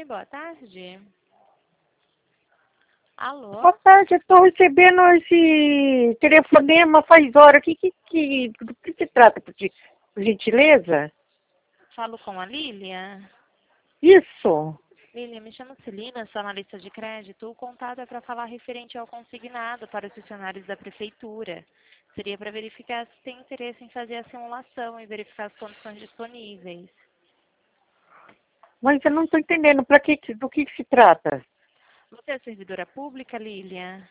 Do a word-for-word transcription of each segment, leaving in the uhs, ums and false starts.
boa tarde. Alô? Boa tarde, eu estou recebendo esse telefonema faz hora. O que, que, que, do que se trata, por ge- por gentileza? Falo com a Lília. Isso. Lília, me chamo Celina, sou analista de crédito. O contato é para falar referente ao consignado para os funcionários da prefeitura. Seria para verificar se tem interesse em fazer a simulação e verificar as condições disponíveis. Mas eu não estou entendendo pra que, que- do que, que se trata. Você é servidora pública, Lília?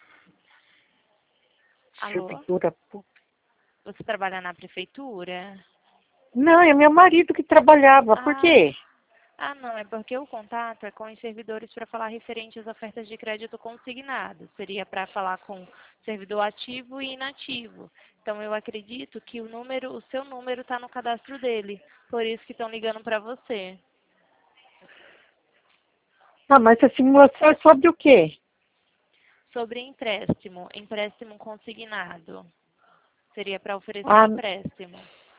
Alô? Servidora pública. Você trabalha na prefeitura? Não, é meu marido que trabalhava. Por Ah, quê? ah, não, é porque o contato é com os servidores para falar referente às ofertas de crédito consignado. Seria para falar com servidor ativo e inativo. Então, eu acredito que o número, o seu número está no cadastro dele. Por isso que estão ligando para você. Ah, mas a simulação é sobre o quê? Sobre empréstimo, empréstimo consignado. Seria para oferecer um Ah, empréstimo.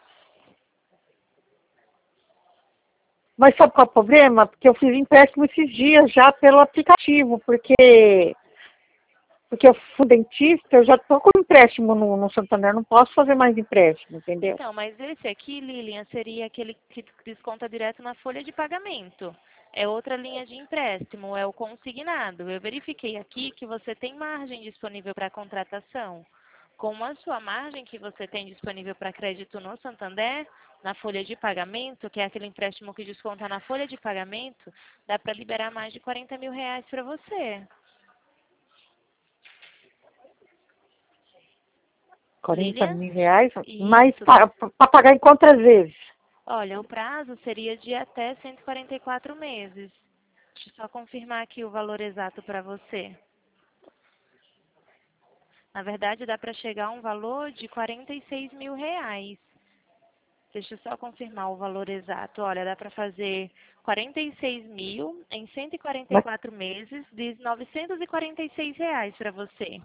mas sabe qual é o problema? Porque eu fiz empréstimo esses dias já pelo aplicativo, porque, porque eu fui dentista, eu já estou com empréstimo no, no Santander, não posso fazer mais empréstimo, entendeu? Então, mas esse aqui, Lilian, seria aquele que desconta direto na folha de pagamento. É outra linha de empréstimo, é o consignado. Eu verifiquei aqui que você tem margem disponível para contratação. Com a sua margem que você tem disponível para crédito no Santander, na folha de pagamento, que é aquele empréstimo que desconta na folha de pagamento, dá para liberar mais de quarenta mil reais para você. quarenta Lilian? mil reais, mas Isso. para pagar em quantas vezes? Olha, o prazo seria de até cento e quarenta e quatro meses. Deixa eu só confirmar aqui o valor exato para você. Na verdade, dá para chegar a um valor de quarenta e seis mil reais. Deixa eu só confirmar o valor exato. Olha, dá para fazer quarenta e seis mil em cento e quarenta e Mas, quatro meses de novecentos e quarenta e seis reais para você.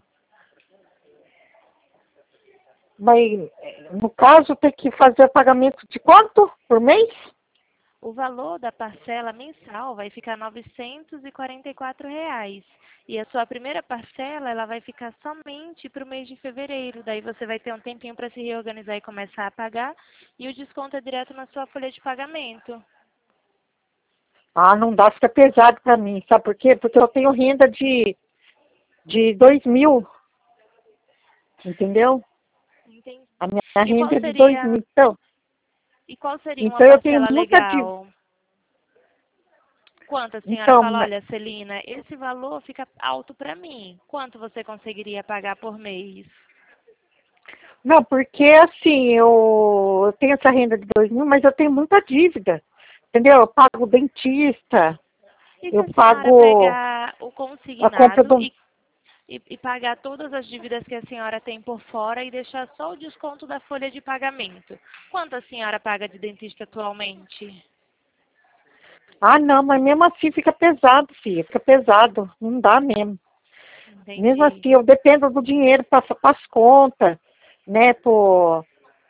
mas, no caso, tem que fazer pagamento de quanto por mês? O valor da parcela mensal vai ficar novecentos e quarenta e quatro reais. E a sua primeira parcela, ela vai ficar somente para o mês de fevereiro. Daí você vai ter um tempinho para se reorganizar e começar a pagar. E o desconto é direto na sua folha de pagamento. Ah, não dá, fica pesado para mim. Sabe por quê? Porque eu tenho renda de, de dois mil, entendeu? Entendi. A minha E qual renda é de dois seria, mil. Então, e qual seria uma então eu tenho parcela muita dívida. legal? Quanto a senhora Então, fala, olha, Celina, esse valor fica alto para mim. Quanto você conseguiria pagar por mês? não, porque assim, eu, eu tenho essa renda de dois mil, mas eu tenho muita dívida. Entendeu? Eu pago dentista, E se eu a senhora pago pegar o a compra consignado do. e, e, e pagar todas as dívidas que a senhora tem por fora e deixar só o desconto da folha de pagamento? Quanto a senhora paga de dentista atualmente? Ah, não, mas mesmo assim fica pesado, filha, fica pesado. Não dá mesmo. Mesmo Entendi. assim, eu dependo do dinheiro para as contas, né? Para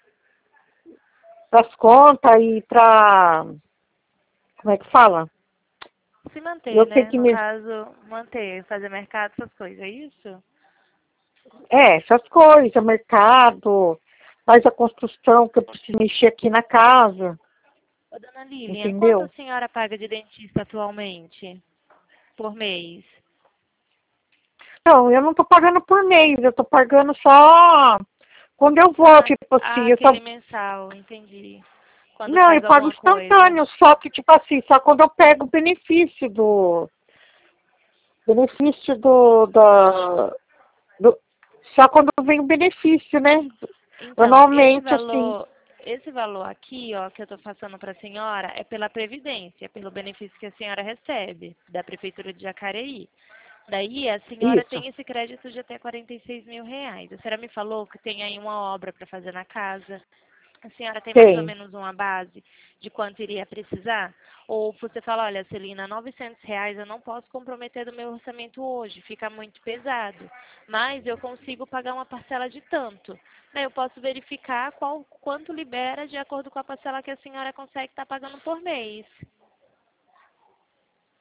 as contas e para. Como é que fala? Se manter, Eu tenho né? que No me. caso, manter, fazer mercado, essas coisas, é isso? É, essas coisas, mercado, faz a construção que eu preciso mexer aqui na casa, Ô, dona Lilian, quanto a entendeu? senhora paga de dentista atualmente? Por mês? Não, eu não tô pagando por mês, eu tô pagando só quando eu vou, Ah, tipo ah, assim, eu só. aquele mensal, entendi. Quando Não, eu faz pago alguma coisa. instantâneo, só que, tipo assim, só quando eu pego o benefício do. Benefício do. Da, do só quando vem o benefício, né? Então, esse Anualmente, assim. valor, esse valor aqui, ó, que eu estou passando para a senhora, é pela Previdência, pelo benefício que a senhora recebe da Prefeitura de Jacareí. Daí a senhora Isso. tem esse crédito de até quarenta e seis mil reais. A senhora me falou que tem aí uma obra para fazer na casa. A senhora tem mais ou Tem. menos uma base de quanto iria precisar? Ou você fala, olha, Celina, novecentos reais eu não posso comprometer do meu orçamento hoje, fica muito pesado. Mas eu consigo pagar uma parcela de tanto. Daí eu posso verificar qual, quanto libera de acordo com a parcela que a senhora consegue estar pagando por mês.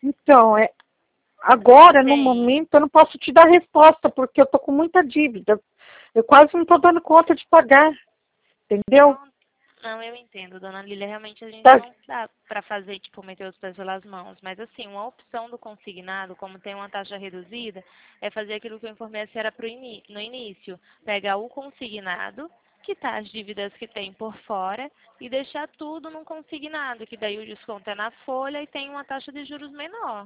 Então, é, agora, no Tem. momento, eu não posso te dar resposta, porque eu tô com muita dívida. Eu quase não tô dando conta de pagar, entendeu? Pronto. Não, eu entendo, dona Lília. Realmente a gente Tá. não dá para fazer, tipo, meter os pés pelas mãos. Mas, assim, uma opção do consignado, como tem uma taxa reduzida, é fazer aquilo que eu informei a senhora pro ini- no início. Pegar o consignado, quitar as dívidas que tem por fora e deixar tudo num consignado, que daí o desconto é na folha e tem uma taxa de juros menor.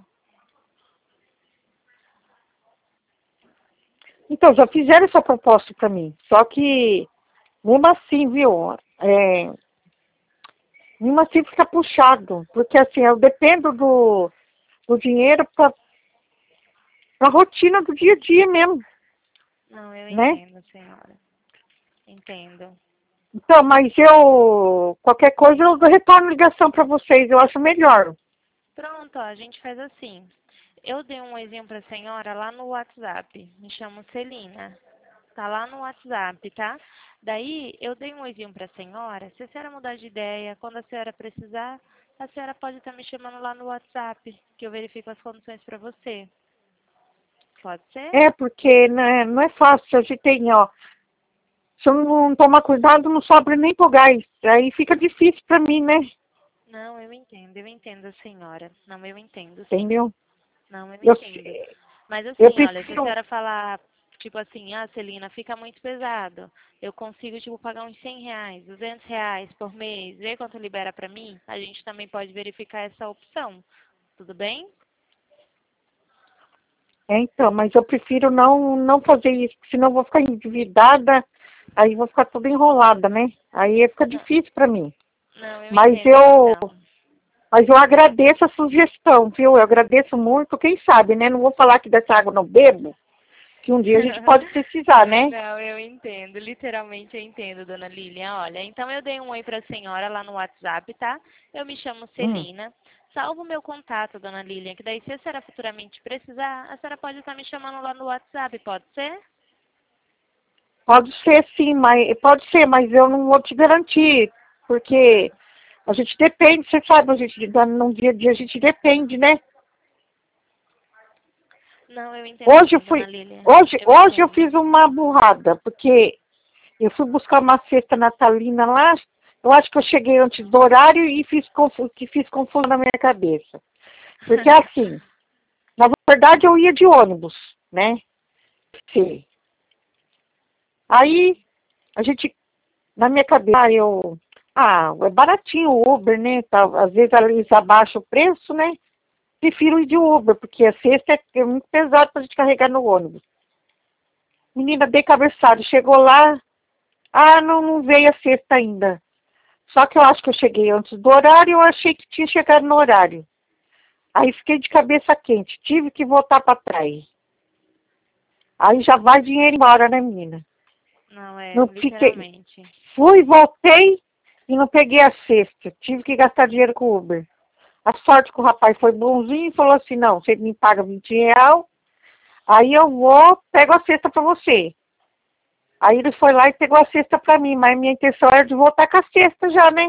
Então, já fizeram essa proposta para mim. Só que, mesmo assim, viu? É, mesmo assim fica puxado. Porque, assim, eu dependo do, do dinheiro para a rotina do dia a dia mesmo, Não, eu né? entendo, senhora. Entendo. Então, mas eu, qualquer coisa, eu retorno ligação para vocês. Eu acho melhor. Pronto, ó, a gente faz assim. Eu dei um exemplo para a senhora lá no WhatsApp. Me chamo Celina. Tá lá no WhatsApp, tá? Daí eu dei um exemplo para a senhora. Se a senhora mudar de ideia, quando a senhora precisar, a senhora pode estar me chamando lá no WhatsApp, que eu verifico as condições para você. Pode ser? É, porque né, não é fácil. A gente tem, ó. Se eu não tomar cuidado, não sobra nem pro gás. Aí fica difícil para mim, né? Não, eu entendo, eu entendo, senhora. Não, eu entendo, sim. Entendeu? Não, eu Eu, entendo. Mas eu assim, olha, se a prefiro. senhora falar, tipo assim, ah, Celina, fica muito pesado. Eu consigo, tipo, pagar uns cem reais, duzentos reais por mês, ver quanto libera pra mim, a gente também pode verificar essa opção. Tudo bem? É, então, mas eu prefiro não, não fazer isso, porque senão eu vou ficar endividada, aí vou ficar toda enrolada, né? Aí fica Não, difícil para mim. não, eu Mas entendo eu, então. mas eu agradeço a sugestão, viu? Eu agradeço muito, quem sabe, né? Não vou falar que dessa água eu não bebo, que um dia a gente pode precisar, né? Não, eu entendo, literalmente eu entendo, dona Lilian. Olha, então eu dei um oi para a senhora lá no WhatsApp, tá? Eu me chamo Hum. Celina. Salvo o meu contato, dona Lilian, que daí se a senhora futuramente precisar, a senhora pode estar me chamando lá no WhatsApp, pode ser? Pode ser sim, mas pode ser, mas eu não vou te garantir, porque a gente depende, você sabe, a gente no dia a dia a gente depende, né? Não, eu entendo Hoje eu sim, dona fui, Lilian. hoje, Eu hoje eu entendo. fiz uma burrada, porque eu fui buscar uma cesta natalina lá, eu acho que eu cheguei antes do horário e fiz confuso, que fiz confuso na minha cabeça. Porque assim, na verdade eu ia de ônibus, né? Sim. Aí a gente, na minha cabeça, ah, eu, ah, é baratinho o Uber, né? Tá, às vezes eles abaixam o preço, né? Prefiro ir de Uber, porque a cesta é, é muito pesado pra gente carregar no ônibus. Menina, dei cabeçada, chegou lá, ah, não, não veio a cesta ainda. Só que eu acho que eu cheguei antes do horário, eu achei que tinha chegado no horário. Aí fiquei de cabeça quente, tive que voltar para trás. Aí já vai dinheiro embora, né, menina? Não, é, Não fiquei. literalmente. Fui, voltei e não peguei a cesta. Tive que gastar dinheiro com o Uber. A sorte que o rapaz foi bonzinho e falou assim, não, você me paga vinte real, aí eu vou, pego a cesta para você. Aí ele foi lá e pegou a cesta para mim, mas minha intenção era de voltar com a cesta já, né?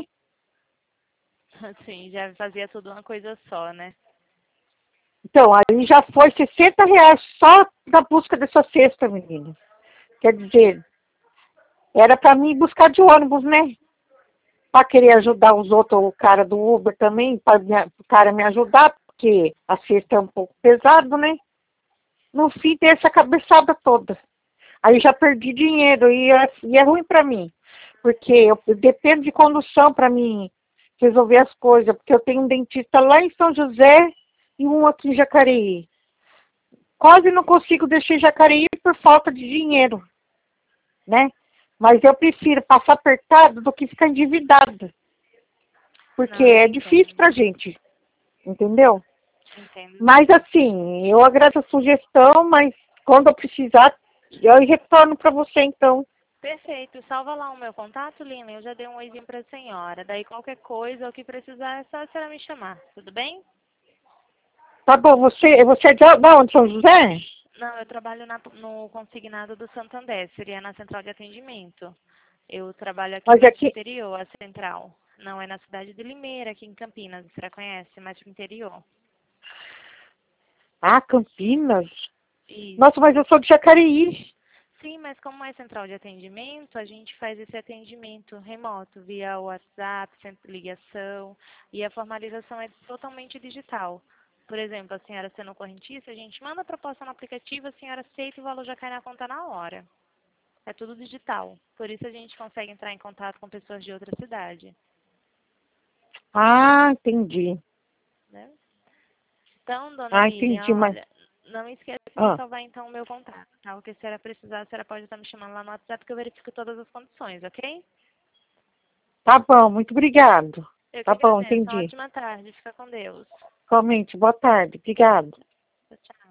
Assim, já fazia tudo uma coisa só, né? Então, aí já foi sessenta reais só da busca dessa cesta, menina. Quer dizer, era para mim buscar de ônibus, né? Para querer ajudar os outros, o cara do Uber também, para o cara me ajudar, porque a cesta é um pouco pesado, né? No fim, tem essa cabeçada toda. Aí já perdi dinheiro e é, e é ruim para mim, porque eu, eu dependo de condução para mim resolver as coisas, porque eu tenho um dentista lá em São José e um aqui em Jacareí. Quase não consigo deixar Jacareí por falta de dinheiro, né? Mas eu prefiro passar apertado do que ficar endividada, porque Não, eu é difícil pra entendo. gente, entendeu? Entendo Mas sim. assim, eu agradeço a sugestão, mas quando eu precisar, eu retorno para você então. Perfeito. Salva lá o meu contato, Lina. Eu já dei um oizinho para a senhora. Daí qualquer coisa, o que precisar, é só a senhora me chamar. Tudo bem? Tá bom, você, você é de de onde, São José? Não, eu trabalho na- no consignado do Santander, seria na central de atendimento. Eu trabalho aqui Mas mais pro aqui, interior, a central. Não é na cidade de Limeira, aqui em Campinas, a senhora conhece, mais pro interior. Ah, Campinas? Isso. Nossa, mas eu sou de Jacareí. Sim, mas como é central de atendimento, a gente faz esse atendimento remoto, via WhatsApp, sempre ligação, e a formalização é totalmente digital. Por exemplo, a senhora sendo correntista, a gente manda a proposta no aplicativo, a senhora aceita e o valor já cai na conta na hora. É tudo digital. Por isso a gente consegue entrar em contato com pessoas de outra cidade. Ah, entendi. Né? Então, dona Ah, entendi, Lilian, mas... olha, não esqueça de Ah, salvar então o meu contato, tá? O que a senhora precisar, a senhora pode estar me chamando lá no WhatsApp que eu verifico todas as condições, ok? tá bom, muito obrigado. Eu que Tá bom, agradeço. Uma entendi. ótima tarde. Fica com Deus. Realmente, boa tarde. Obrigado. Tchau, tchau.